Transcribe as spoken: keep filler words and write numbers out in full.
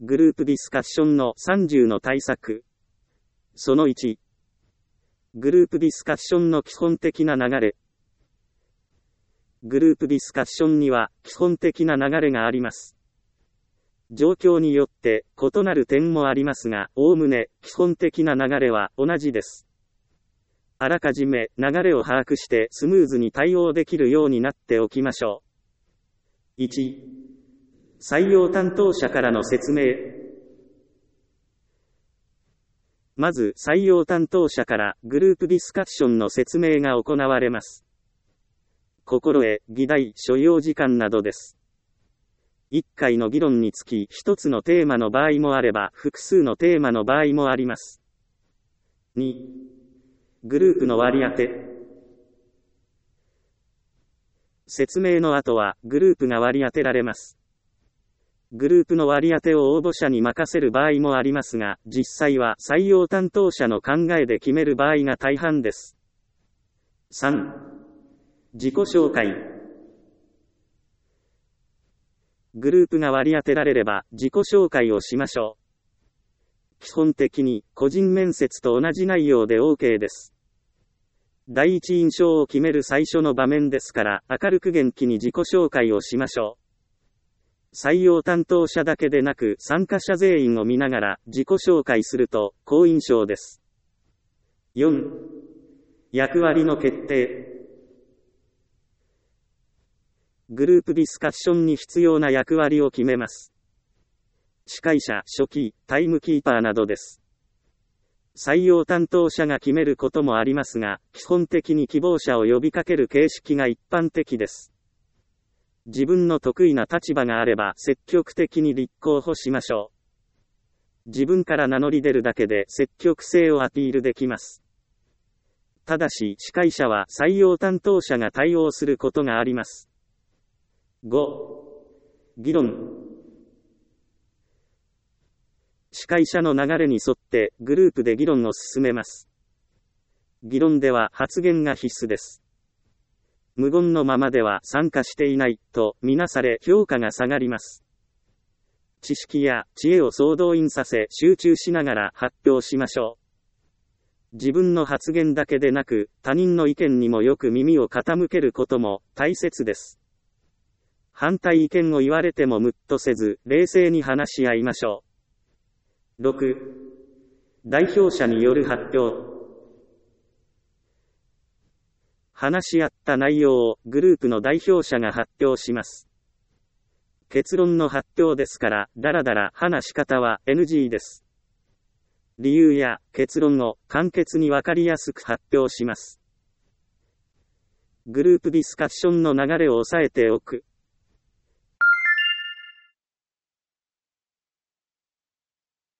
グループディスカッションのさんじゅうの対策。そのいち。グループディスカッションの基本的な流れ。グループディスカッションには基本的な流れがあります。状況によって異なる点もありますが、おおむね基本的な流れは同じです。あらかじめ流れを把握してスムーズに対応できるようになっておきましょう。いち. 採用担当者からの説明。まず採用担当者からグループディスカッションの説明が行われます。心得、議題、所要時間などです。いっかいの議論につきひとつのテーマの場合もあれば複数のテーマの場合もあります。に. グループの割り当て。説明の後はグループが割り当てられます。グループの割り当てを応募者に任せる場合もありますが、実際は採用担当者の考えで決める場合が大半です。さん. 自己紹介。グループが割り当てられれば自己紹介をしましょう。基本的に個人面接と同じ内容で OK です。第一印象を決める最初の場面ですから明るく元気に自己紹介をしましょう。採用担当者だけでなく参加者全員を見ながら自己紹介すると好印象です。よん. 役割の決定。グループディスカッションに必要な役割を決めます。司会者、書記、タイムキーパーなどです。採用担当者が決めることもありますが、基本的に希望者を呼びかける形式が一般的です。自分の得意な立場があれば積極的に立候補しましょう。自分から名乗り出るだけで積極性をアピールできます。ただし、司会者は採用担当者が対応することがあります。ご. 議論。司会者の流れに沿ってグループで議論を進めます。議論では発言が必須です。無言のままでは参加していないとみなされ評価が下がります。知識や知恵を総動員させ集中しながら発表しましょう。自分の発言だけでなく他人の意見にもよく耳を傾けることも大切です。反対意見を言われてもムッとせず冷静に話し合いましょう。ろく. 代表者による発表。話し合った内容をグループの代表者が発表します。結論の発表ですからだらだら話し方は エヌジー です。理由や結論を簡潔にわかりやすく発表します。グループディスカッションの流れを押さえておく。